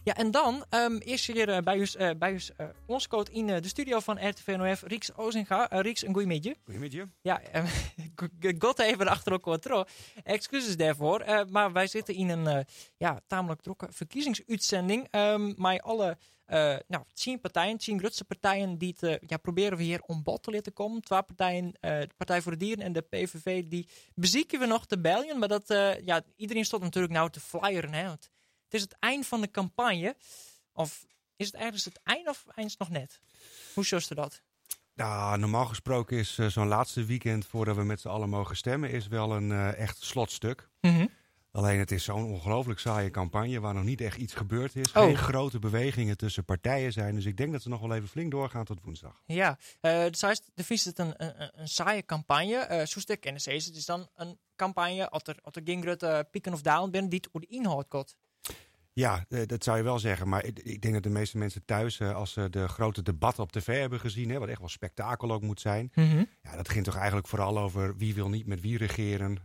Ja, en dan is hier bij ons coach in de studio van RTV NOF, Rieks Ozinga. Rieks, een goeiemiddag. Goeiemiddag. Ja, God even achter elkaar terug. Excuses daarvoor. Maar wij zitten in een tamelijk drukke verkiezingsuitzending. Met alle 10 partijen, 10 grootste partijen die proberen we hier om bod te laten komen. 2 partijen, de Partij voor de Dieren en de PVV, die bezieken we nog te bellen. Maar dat, iedereen stond natuurlijk nou te flyeren. Hè? Want het is het eind van de campagne. Of is het ergens het eind of eind nog net? Hoe zoest u dat? Nou, normaal gesproken is zo'n laatste weekend voordat we met z'n allen mogen stemmen, is wel een echt slotstuk. Mm-hmm. Alleen het is zo'n ongelooflijk saaie campagne waar nog niet echt iets gebeurd is. Geen grote bewegingen tussen partijen zijn. Dus ik denk dat ze nog wel even flink doorgaan tot woensdag. Ja, de vies het een saaie campagne. Zoals ik kennis is, het is dan een campagne als er geen grote pieken of dalen binnen die het over de inhoud gaat. Ja, dat zou je wel zeggen. Maar ik denk dat de meeste mensen thuis, als ze de grote debatten op tv hebben gezien, wat echt wel spektakel ook moet zijn. Mm-hmm. Ja, dat ging toch eigenlijk vooral over wie wil niet met wie regeren.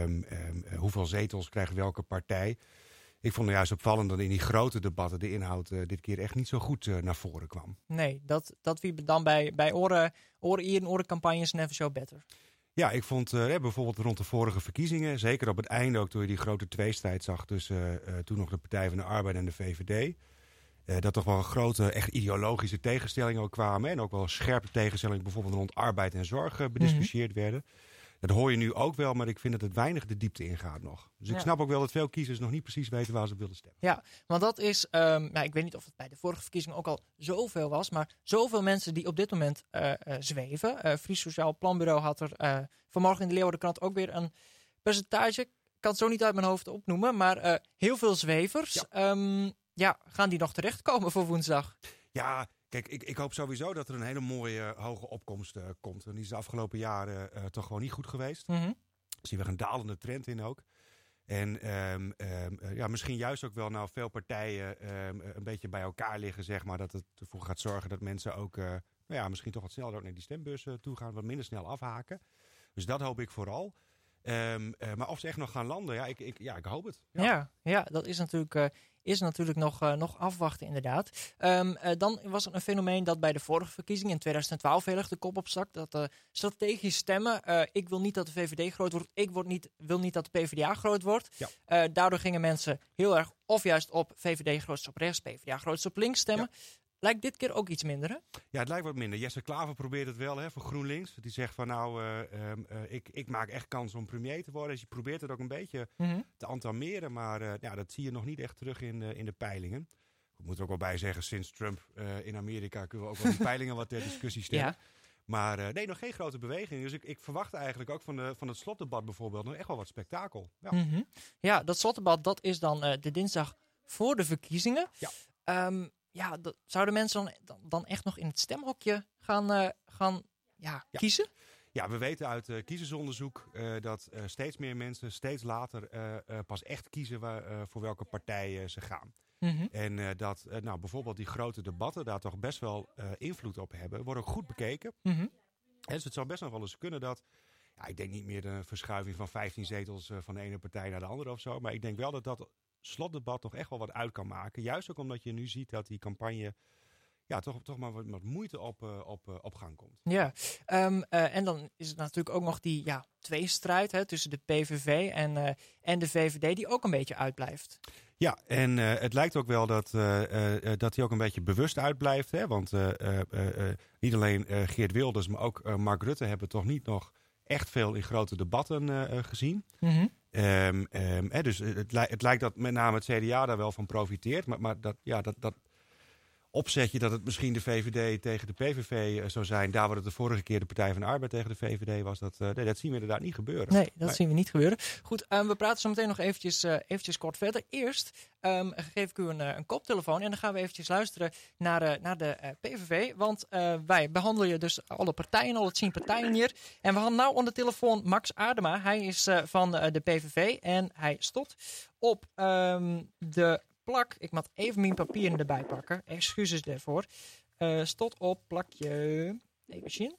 Hoeveel zetels krijgt welke partij. Ik vond het juist opvallend dat in die grote debatten de inhoud dit keer echt niet zo goed naar voren kwam. Nee, dat wie dan bij orencampagnes never zo better. Ja, ik vond bijvoorbeeld rond de vorige verkiezingen, zeker op het einde ook toen je die grote tweestrijd zag tussen toen nog de Partij van de Arbeid en de VVD. Dat toch wel een grote, echt ideologische tegenstellingen ook kwamen. En ook wel scherpe tegenstellingen bijvoorbeeld rond arbeid en zorg bediscussieerd werden. Dat hoor je nu ook wel, maar ik vind dat het weinig de diepte ingaat nog. Dus ik snap ook wel dat veel kiezers nog niet precies weten waar ze op willen stemmen. Ja, want dat is, ik weet niet of het bij de vorige verkiezingen ook al zoveel was, maar zoveel mensen die op dit moment zweven. Fries Sociaal Planbureau had er vanmorgen in de Leeuwardenkrant ook weer een percentage. Ik kan het zo niet uit mijn hoofd opnoemen, maar heel veel zwevers. Ja. Gaan die nog terechtkomen voor woensdag? Ja, kijk, ik hoop sowieso dat er een hele mooie hoge opkomst komt. En die is de afgelopen jaren toch gewoon niet goed geweest. Mm-hmm. Zien we een dalende trend in ook. En misschien juist ook wel veel partijen een beetje bij elkaar liggen, zeg maar. Dat het ervoor gaat zorgen dat mensen ook misschien toch wat sneller ook naar die stembus toe gaan. Wat minder snel afhaken. Dus dat hoop ik vooral. Maar of ze echt nog gaan landen, ik hoop het. Ja, dat is natuurlijk nog afwachten inderdaad. Dan was er een fenomeen dat bij de vorige verkiezingen in 2012 heel erg de kop opstak. Dat strategisch stemmen. Ik wil niet dat de VVD groot wordt. Ik wil niet dat de PvdA groot wordt. Ja. Daardoor gingen mensen heel erg of juist op VVD grootst op rechts, PvdA grootst op links stemmen. Ja. Lijkt dit keer ook iets minder, hè? Ja, het lijkt wat minder. Jesse Klaver probeert het wel voor GroenLinks. Die zegt van ik maak echt kans om premier te worden. Dus je probeert het ook een beetje te entameren. Maar dat zie je nog niet echt terug in de peilingen. Ik moet er ook wel bij zeggen, sinds Trump in Amerika kunnen we ook wel die peilingen wat ter discussie stellen. Ja. Maar nog geen grote beweging. Dus ik verwacht eigenlijk ook van het slotdebat bijvoorbeeld nog echt wel wat spektakel. Ja, ja, dat slotdebat dat is dan de dinsdag voor de verkiezingen. Ja. Zouden mensen dan echt nog in het stemhokje gaan kiezen? Ja, we weten uit kiezersonderzoek dat steeds meer mensen steeds later pas echt kiezen voor welke partij ze gaan. Mm-hmm. En dat bijvoorbeeld die grote debatten daar toch best wel invloed op hebben. Worden ook goed bekeken. Mm-hmm. Dus het zou best nog wel eens kunnen dat, ik denk niet meer de verschuiving van 15 zetels van de ene partij naar de andere of zo. Maar ik denk wel dat slotdebat toch echt wel wat uit kan maken. Juist ook omdat je nu ziet dat die campagne toch maar wat moeite op gang komt. Ja, en dan is het natuurlijk ook nog die tweestrijd tussen de PVV en de VVD die ook een beetje uitblijft. Ja, en het lijkt ook wel dat die ook een beetje bewust uitblijft. Hè? Want niet alleen Geert Wilders, maar ook Mark Rutte hebben toch niet nog echt veel in grote debatten gezien. Mm-hmm. Dus het lijkt dat met name het CDA daar wel van profiteert. Maar dat opzetje dat het misschien de VVD tegen de PVV zou zijn, daar waar het de vorige keer de Partij van de Arbeid tegen de VVD was, dat zien we inderdaad niet gebeuren. Nee, dat zien we niet gebeuren. Goed, we praten zo meteen nog eventjes kort verder. Eerst geef ik u een koptelefoon en dan gaan we eventjes luisteren naar de PVV. Want wij behandelen dus alle partijen, alle 10 partijen hier. En we hadden nou aan de telefoon Max Adema. Hij is van de PVV en hij stond op de plak. Ik moet even mijn papieren erbij pakken. Excuses daarvoor. Stond op plakje. Even zien.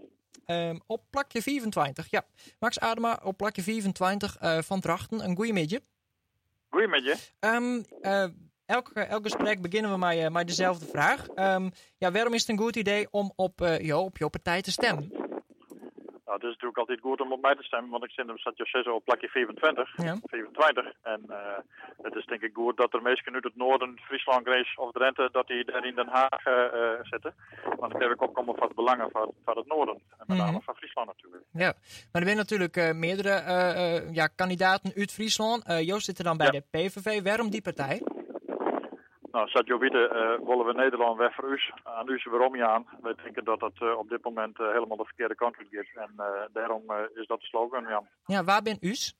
Op plakje 24. Ja, Max Adema op plakje 24 van Drachten. Een goeiemiddag. Goeiemiddag. elk gesprek beginnen we met dezelfde vraag. Waarom is het een goed idee om op jouw partij te stemmen? Nou, het is natuurlijk altijd goed om op mij te stemmen, want ik zat je op plakje 24. Ja. 25. En het is denk ik goed dat er mensen uit het noorden, Friesland, Grees of Drenthe, dat die daar in Den Haag zitten. Want ik heb ook opkomen van het belangen van het noorden. En met name van Friesland natuurlijk. Ja, maar er zijn natuurlijk meerdere kandidaten uit Friesland. Joost zit er dan bij de PVV. Waarom die partij? Nou, zoals je weet, willen we Nederland weg voor u. Aan u waarom je aan. Wij denken dat dat op dit moment helemaal de verkeerde kant op gaat. En daarom is dat de slogan, Jan. Ja, waar ben Us?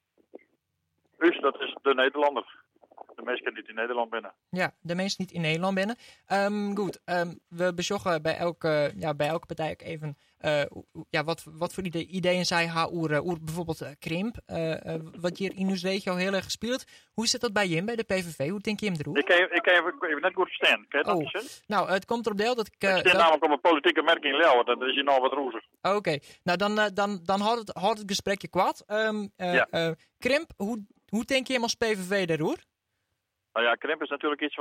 Us, dat is de Nederlander. De meesten niet in Nederland binnen. Ja, de meesten niet in Nederland binnen. Goed, we bezochten bij elke partij ook even wat voor ideeën zij hebben over bijvoorbeeld Krimp. Wat hier in uw regio heel erg gespeeld. Hoe zit dat bij Jim, bij de PVV? Hoe denk je hem erover? Ik kan even net goed verstaan. Kan je dat precies? Nou, het komt erop deel dat ik... ik sta namelijk op een politieke merking in Leeuwen. Dat is hier nou wat roezer. Oké, nou dan houdt het gesprekje kwaad. Krimp, hoe denk je hem als PVV daarover? Nou ja, krimp is natuurlijk iets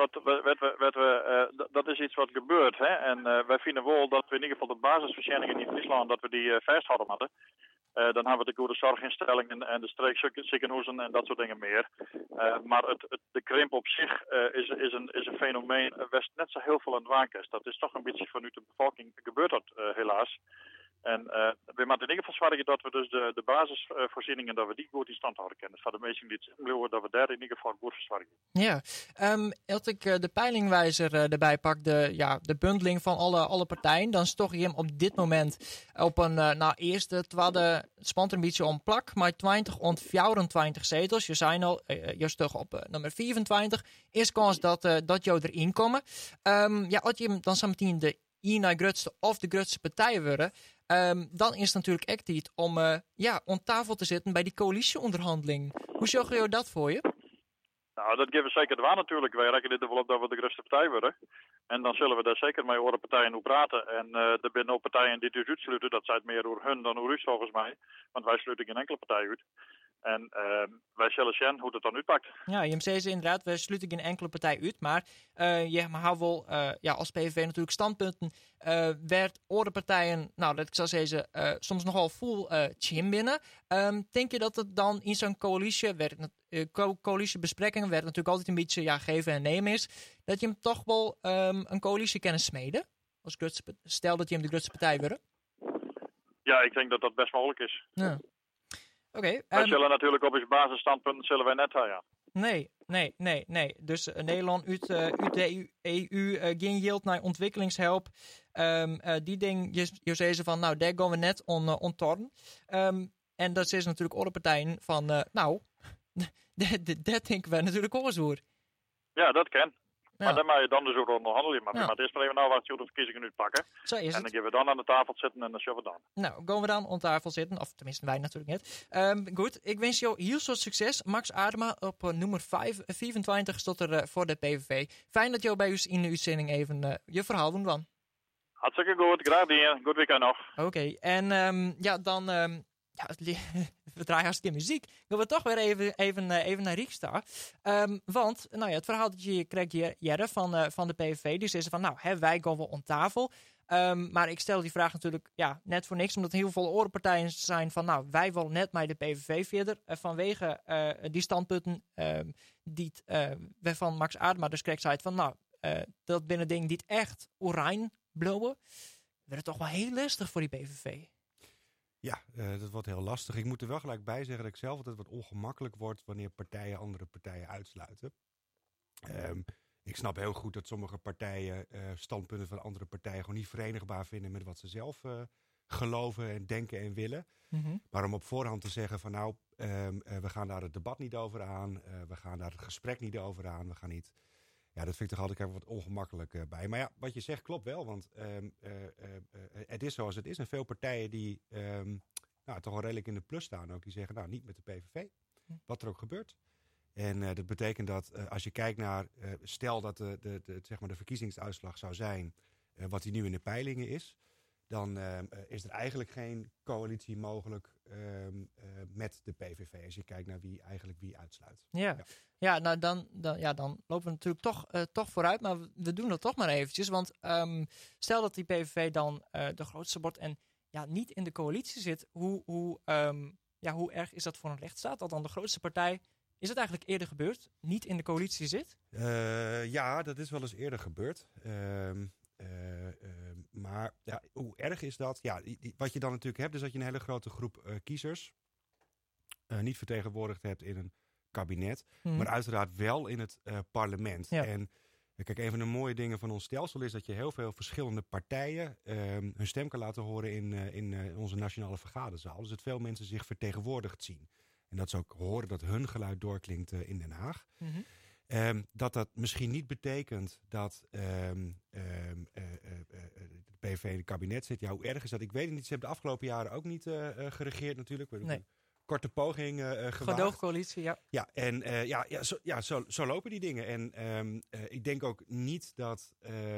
dat is iets wat gebeurt. Hè? En wij vinden wel dat we in ieder geval de basisvoorzieningen in Friesland, dat we die vasthouden moeten. Dan hebben we de goede zorginstellingen en de streekziekenhuizen en dat soort dingen meer. Maar de krimp op zich is een fenomeen waar net zo heel veel aan het waken is. Dat is toch een beetje vanuit de bevolking gebeurt dat helaas. En we moeten in ieder geval zorgen dat we dus de basisvoorzieningen, dat we die goed in stand houden kunnen. Dus voor de mensen die het blijven, dat we daar in ieder geval goed voor zorgen. Ja, als ik de peilingwijzer erbij pak, de bundeling van alle partijen, dan stoch je hem op dit moment op een eerste, tweede, spant een beetje om plak, maar 20 ont 24 zetels. Je zijn al, je stug op nummer 24. Eerst kans dat jou erin komen. Als je hem dan zo meteen de grootste of de grootste partijen worden, dan is het natuurlijk echt tijd om om tafel te zitten bij die coalitieonderhandeling. Hoe zorg je dat voor je? Nou, dat geven we zeker de waar natuurlijk. Wij rekenen er wel op dat we de grootste partij worden. En dan zullen we daar zeker mee andere partijen over praten. En er zijn ook partijen die dus uitsluiten. Dat zijn meer door hun dan door u volgens mij. Want wij sluiten geen enkele partij uit. En wij zullen zien hoe dat dan uitpakt. Ja, je zei ze inderdaad, we sluiten geen enkele partij uit. Maar je houdt wel als PVV natuurlijk standpunten. Werd andere partijen, nou dat ik zou zeggen, soms nogal full chim binnen. Denk je dat het dan in zo'n coalitie, coalitiebesprekingen, werd natuurlijk altijd een beetje geven en nemen is. Dat je hem toch wel een coalitie kan smeden? Stel dat je hem de grootste partij wordt. Ja, ik denk dat dat best mogelijk is. Ja. Oké. Wij zullen natuurlijk op ons basisstandpunt zullen wij net hebben. Nee. Dus Nederland uit de EU geen yield naar ontwikkelingshulp. Die ding, je zei ze van, nou, daar gaan we net ontorn. En dat is natuurlijk alle partijen van, dat denken we natuurlijk ook eens hoor. Ja, dat kan. Ja. Maar dan mag je dan dus ook onderhandelen. Maar het is maar even nou wat je de verkiezingen uitpakken. Zo is het. En dan gaan we dan aan de tafel zitten en dan zullen we dan. Nou, gaan we dan aan tafel zitten. Of tenminste, wij natuurlijk niet. Goed, ik wens jou heel veel succes. Max Adema op nummer 25 stond er voor de PVV. Fijn dat jou bij ons in de uitzending even je verhaal doen dan. Hartstikke goed, graag gedaan. Goed weekend nog. Oké, en dan... we draaien hartstikke muziek. Gaan we toch weer even naar Rijksdag. Want het verhaal dat je krijgt Jerre van de PVV. Die zei van, wij gaan wel om tafel. Maar ik stel die vraag natuurlijk net voor niks. Omdat heel veel orenpartijen zijn van, wij willen net met de PVV verder. Vanwege die standpunten die waarvan Max Adema dus krijgt zei van, dat binnen ding die het echt oranje blowen. Werd het toch wel heel lastig voor die PVV. Ja, dat wordt heel lastig. Ik moet er wel gelijk bij zeggen dat ik zelf altijd wat ongemakkelijk word wanneer partijen andere partijen uitsluiten. Ik snap heel goed dat sommige partijen standpunten van andere partijen gewoon niet verenigbaar vinden met wat ze zelf geloven en denken en willen. Mm-hmm. Maar om op voorhand te zeggen van we gaan daar het debat niet over aan, we gaan daar het gesprek niet over aan, we gaan niet... Ja, dat vind ik toch altijd even wat ongemakkelijk bij. Maar ja, wat je zegt klopt wel, want het is zoals het is. En veel partijen die toch wel redelijk in de plus staan ook, die zeggen niet met de PVV, wat er ook gebeurt. En dat betekent dat als je kijkt naar, stel dat de verkiezingsuitslag zou zijn wat die nu in de peilingen is, dan is er eigenlijk geen coalitie mogelijk met de PVV. Als je kijkt naar wie uitsluit. Ja, nou dan lopen we natuurlijk toch vooruit. Maar we doen dat toch maar eventjes. Want stel dat die PVV dan de grootste wordt en niet in de coalitie zit. Hoe erg is dat voor een rechtsstaat? Dat dan de grootste partij, is het eigenlijk eerder gebeurd, niet in de coalitie zit? Ja, dat is wel eens eerder gebeurd. Maar hoe erg is dat? Ja, wat je dan natuurlijk hebt, is dat je een hele grote groep kiezers niet vertegenwoordigd hebt in een kabinet, maar uiteraard wel in het parlement. Ja. En kijk, een van de mooie dingen van ons stelsel is dat je heel veel verschillende partijen hun stem kan laten horen in onze nationale vergaderzaal. Dus dat veel mensen zich vertegenwoordigd zien. En dat ze ook horen dat hun geluid doorklinkt in Den Haag. Dat misschien niet betekent dat de PVV in het kabinet zit. Ja, hoe erg is dat? Ik weet het niet. Ze hebben de afgelopen jaren ook niet geregeerd natuurlijk. Nee. Korte poging gewaagd. Gedoogcoalitie, ja. Ja, en zo lopen die dingen. En ik denk ook niet dat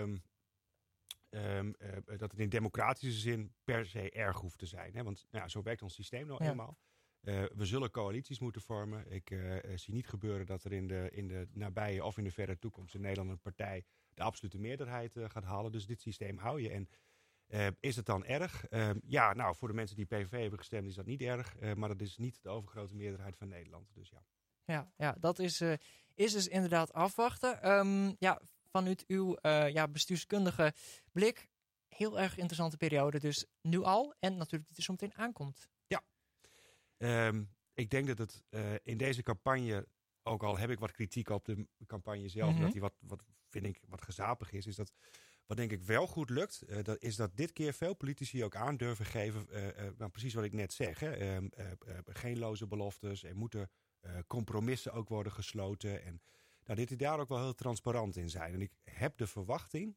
het in democratische zin per se erg hoeft te zijn. Hè? Want zo werkt ons systeem nou eenmaal. We zullen coalities moeten vormen. Ik zie niet gebeuren dat er in de nabije of in de verre toekomst in Nederland een partij de absolute meerderheid gaat halen. Dus dit systeem hou je. En is het dan erg? Voor de mensen die PVV hebben gestemd is dat niet erg. Maar dat is niet de overgrote meerderheid van Nederland. Dus ja. Ja, dat is dus inderdaad afwachten. Vanuit uw bestuurskundige blik, heel erg interessante periode. Dus nu al en natuurlijk dat het zo meteen aankomt. Ja. Ik denk dat het in deze campagne, ook al heb ik wat kritiek op de campagne zelf, dat die wat gezapig is dat wat denk ik wel goed lukt, is dat dit keer veel politici ook aan durven geven, precies wat ik net zeg. Hè, geen loze beloftes, er moeten compromissen ook worden gesloten. En dit die daar ook wel heel transparant in zijn. En ik heb de verwachting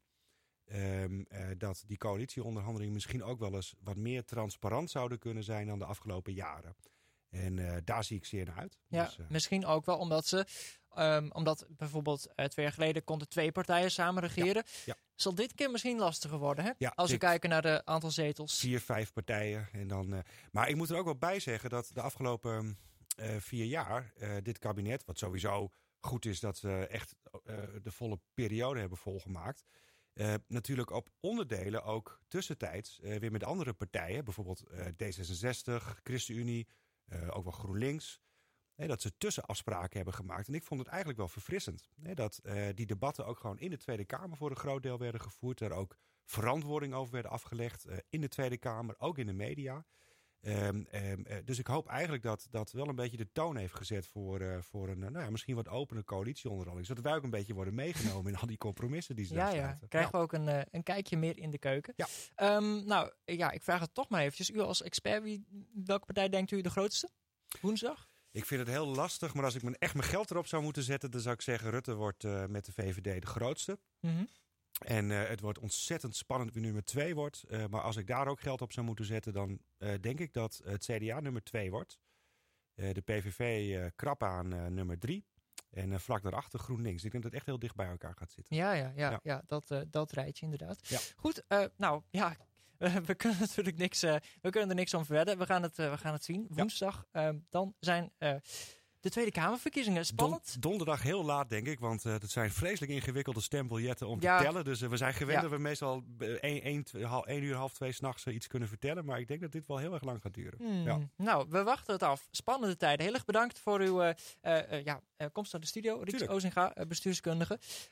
dat die coalitieonderhandelingen misschien ook wel eens wat meer transparant zouden kunnen zijn dan de afgelopen jaren. En daar zie ik zeer naar uit. Ja, dus, misschien ook wel omdat bijvoorbeeld 2 jaar geleden konden 2 partijen samen regeren. Ja. Zal dit keer misschien lastiger worden, hè? Als we kijken naar de aantal zetels. 4, 5 partijen. En dan, maar ik moet er ook wel bij zeggen dat de afgelopen 4 jaar dit kabinet, wat sowieso goed is dat ze echt de volle periode hebben volgemaakt, natuurlijk op onderdelen ook tussentijds weer met andere partijen, bijvoorbeeld D66, ChristenUnie, ook wel GroenLinks, dat ze tussenafspraken hebben gemaakt. En ik vond het eigenlijk wel verfrissend. Dat die debatten ook gewoon in de Tweede Kamer voor een groot deel werden gevoerd. Daar ook verantwoording over werden afgelegd in de Tweede Kamer, ook in de media. Dus ik hoop eigenlijk dat wel een beetje de toon heeft gezet voor een misschien wat opene coalitieonderhandeling. Zodat wij ook een beetje worden meegenomen in al die compromissen die ze daar sluiten. Krijgen we ook een kijkje meer in de keuken. Ja. Ik vraag het toch maar eventjes. U als expert, welke partij denkt u de grootste? Woensdag? Ik vind het heel lastig, maar als ik echt mijn geld erop zou moeten zetten, dan zou ik zeggen Rutte wordt met de VVD de grootste. En het wordt ontzettend spannend wie nummer 2 wordt. Maar als ik daar ook geld op zou moeten zetten, dan denk ik dat het CDA nummer 2 wordt. De PVV krap aan nummer 3. En vlak daarachter GroenLinks. Ik denk dat het echt heel dicht bij elkaar gaat zitten. Ja, dat rijtje inderdaad. Ja. Goed, we kunnen natuurlijk we kunnen er niks om verwedden. We gaan het zien. Woensdag dan zijn de Tweede Kamerverkiezingen. Spannend. Donderdag heel laat, denk ik. Want het zijn vreselijk ingewikkelde stembiljetten om te tellen. Dus we zijn gewend dat we meestal 1 uur, half 2 s'nachts iets kunnen vertellen. Maar ik denk dat dit wel heel erg lang gaat duren. Nou, we wachten het af. Spannende tijden. Heel erg bedankt voor uw komst naar de studio. Rieks Ozinga, bestuurskundige.